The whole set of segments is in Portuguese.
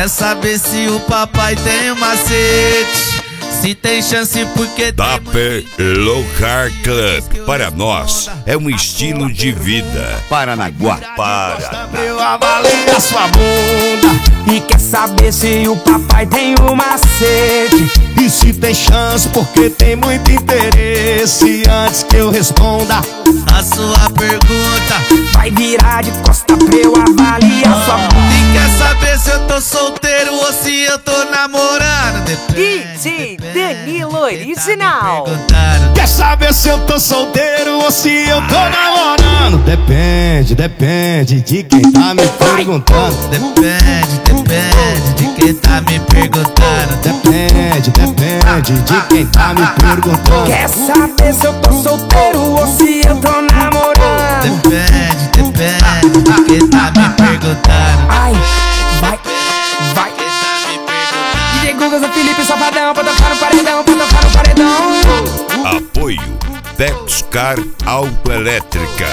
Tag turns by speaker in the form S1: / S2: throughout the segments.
S1: Quer saber se o papai tem um macete? Se tem chance porque
S2: Dapper Local Club, para nós, é um estilo de vida. Paranaguá, Paraná.
S3: Eu avalio a sua bunda.
S4: E quer saber se o papai tem um macete?
S3: E se tem chance porque tem muito interesse. Antes que eu responda
S1: a sua pergunta,
S4: vai virar de costa pra eu avaliar sua bunda.
S1: E quer saber se eu tô solteiro ou se eu tô namorando?
S5: DJ Danilo Original.
S3: Quer saber se eu tô solteiro ou se eu tô namorando? Depende, depende de quem tá me perguntando.
S1: Depende de quem tá me perguntando.
S3: Depende de quem tá me perguntando.
S4: Quer saber se eu tô solteiro ou se eu tô namorando?
S1: Depende de quem tá me perguntando.
S4: Ai, vai. DJ Guga, Zé Felipe, Safadão, pra tocar no paredão, pra tocar no paredão.
S2: Apoio Dexcar Autoelétrica.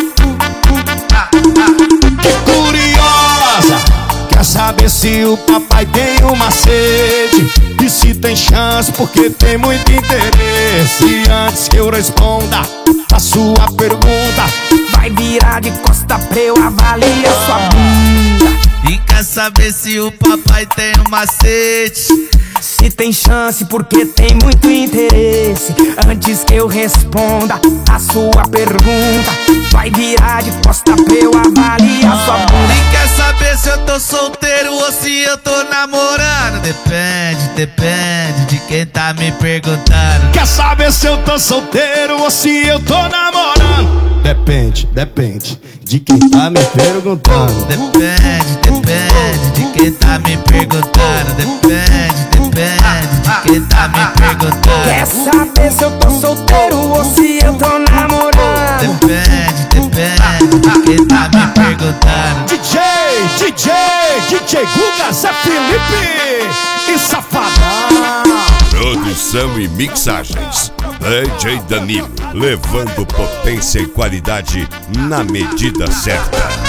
S3: Que curiosa, quer saber se o papai tem um macete? E se tem chance porque tem muito interesse. Antes que eu responda a sua pergunta,
S4: vai virar de costa pra eu avaliar sua bunda.
S1: E quer saber se o papai tem um macete?
S4: Se tem chance porque tem muito interesse. Antes que eu responda a sua pergunta, vai virar de costa pra eu avaliar sua bunda.
S1: E quer saber se eu tô solteiro ou se eu tô namorando? Depende de quem tá me perguntando.
S3: Quer saber se eu tô solteiro ou se eu tô namorando? Depende de quem tá me perguntando.
S1: Depende de quem tá me perguntando. Depende de quem tá me perguntando.
S4: Quer saber se eu tô solteiro ou se eu tô namorando?
S1: Depende de quem tá me perguntando.
S3: DJ Guga, Zé Felipe e Safadão.
S2: Produção e mixagens DJ Danilo, levando potência e qualidade na medida certa.